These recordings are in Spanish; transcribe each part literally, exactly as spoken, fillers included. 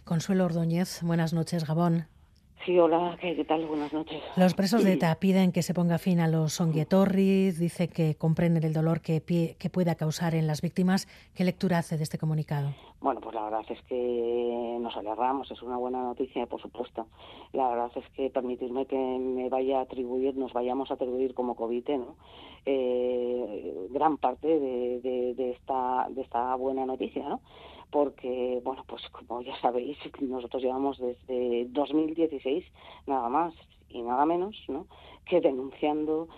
Consuelo Ordóñez, buenas noches, Gabón. Sí, hola, ¿qué, qué tal? Buenas noches. Los presos de ETA piden que se ponga fin a los onguietorris, dice que comprenden el dolor que, pie, que pueda causar en las víctimas. ¿Qué lectura hace de este comunicado? Bueno, pues la verdad es que nos alegramos, es una buena noticia, por supuesto. La verdad es que permitirme que me vaya a atribuir, nos vayamos a atribuir como covite, ¿no? Eh, gran parte de, de, de esta de esta buena noticia, ¿no? Porque, bueno, pues como ya sabéis, nosotros llevamos desde dos mil dieciséis nada más y nada menos, ¿no?, que denunciando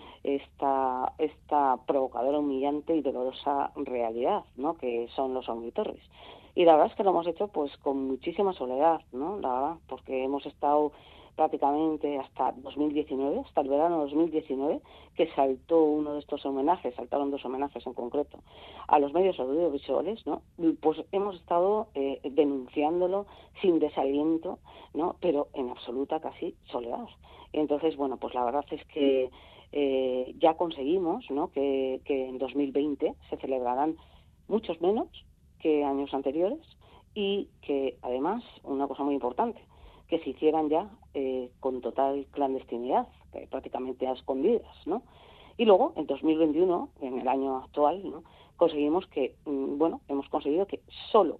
esta esta provocadora, humillante y dolorosa realidad, ¿no?, que son los onguietorris. Y la verdad es que lo hemos hecho pues con muchísima soledad, ¿no?, la verdad, porque hemos estado prácticamente hasta dos mil diecinueve, hasta el verano de dos mil diecinueve, que saltó uno de estos homenajes, saltaron dos homenajes en concreto, a los medios audiovisuales, ¿no? Pues hemos estado eh, denunciándolo sin desaliento, ¿no?, pero en absoluta casi soledad. Entonces, bueno, pues la verdad es que eh, ya conseguimos, ¿no?, que, que en dos mil veinte se celebrarán muchos menos que años anteriores y que además, una cosa muy importante, que se hicieran ya eh, con total clandestinidad, que prácticamente a escondidas, ¿no? Y luego, en dos mil veintiuno, en el año actual, ¿no?, conseguimos que, bueno, hemos conseguido que solo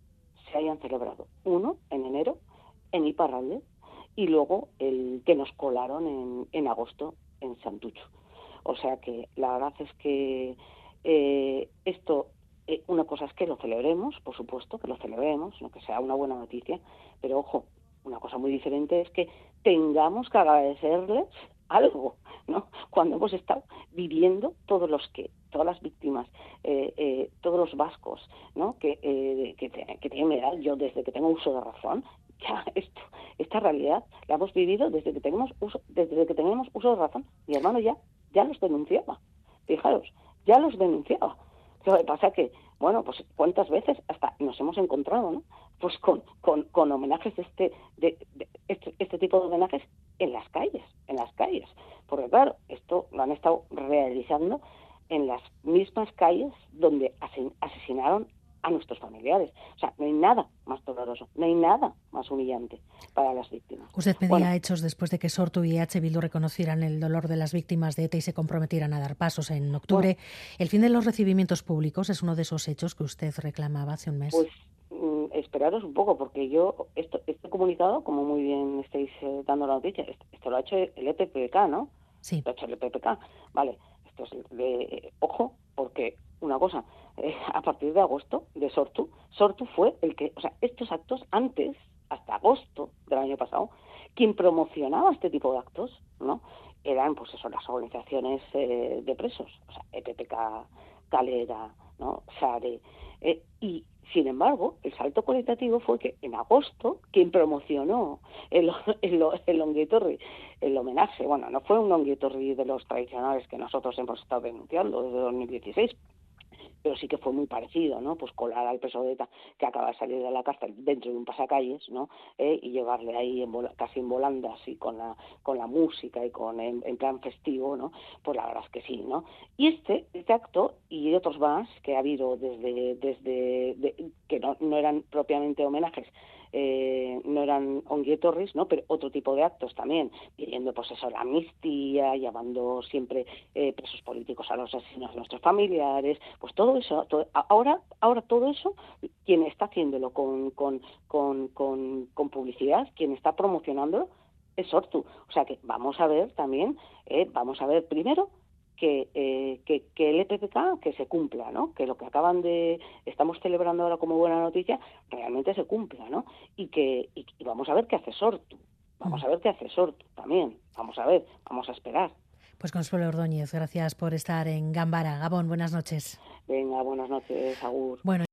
se hayan celebrado uno en enero en Iparralde y luego el que nos colaron en, en agosto en Santucho. O sea que la verdad es que eh, esto, eh, una cosa es que lo celebremos, por supuesto, que lo celebremos, ¿no?, que sea una buena noticia, pero ojo, una cosa muy diferente es que tengamos que agradecerles algo, ¿no?, cuando hemos estado viviendo todos los que, todas las víctimas, eh, eh, todos los vascos, ¿no?, que, eh, que, que tienen edad, yo desde que tengo uso de razón, ya esto, esta realidad la hemos vivido desde que tenemos uso, desde que tenemos uso de razón. Mi hermano ya, ya los denunciaba, fijaros, ya los denunciaba. Lo que pasa que, bueno, pues cuántas veces hasta nos hemos encontrado, ¿no?, pues con, con, con homenajes de este, de, de este, este tipo de homenajes en las calles, en las calles, porque claro, esto lo han estado realizando en las mismas calles donde asesinaron a nuestros familiares. O sea, no hay nada más doloroso, no hay nada más humillante para las víctimas. Usted pedía Bueno, hechos después de que Sortu y E H Bildu reconocieran el dolor de las víctimas de ETA y se comprometieran a dar pasos en octubre. bueno, El fin de los recibimientos públicos es uno de esos hechos que usted reclamaba hace un mes. pues mm, esperaros un poco, porque yo, esto, este comunicado, como muy bien estáis eh, dando la noticia, esto, esto lo ha hecho el E P P K, ¿no? Sí. Lo ha hecho el E P P K, vale. Esto es de, ojo, porque una cosa, eh, a partir de agosto, de Sortu, Sortu fue el que, o sea, estos actos antes, hasta agosto del año pasado, quien promocionaba este tipo de actos, ¿no?, eran, pues eso, las organizaciones eh, de presos, o sea, E P P K, Calera, ¿no?, SARE, eh, y sin embargo, el salto cualitativo fue que en agosto quien promocionó el, el, el onguietorri, el homenaje, bueno, no fue un onguietorri de los tradicionales que nosotros hemos estado denunciando desde dos mil dieciséis, pero sí que fue muy parecido, ¿no?, pues colar al preso de ETA que acaba de salir de la cárcel dentro de un pasacalles, ¿no?, eh, y llevarle ahí en vola, casi en volandas y con la con la música y con en, en plan festivo, ¿no? Pues la verdad es que sí, ¿no? Y este, este acto y otros más que ha habido desde desde de, que no, no eran propiamente homenajes, eh, no eran onguietorris, ¿no?, pero otro tipo de actos también, pidiendo pues eso, la amnistía, llamando siempre eh, presos políticos a los asesinos de nuestros familiares, pues todo eso, todo, ahora, ahora todo eso, quien está haciéndolo con, con, con, con, con publicidad, quien está promocionándolo, es Sortu. O sea que vamos a ver también, eh, vamos a ver primero que, eh, que, que el E P P K que se cumpla, ¿no?, que lo que acaban de, estamos celebrando ahora como buena noticia, realmente se cumpla, ¿no?, y que y, y vamos a ver qué hace Sortu, vamos a ver qué hace Sortu también, vamos a ver, vamos a esperar. Pues Consuelo Ordóñez, gracias por estar en Gambara. Gabón, buenas noches. Venga, buenas noches, agur. Bueno.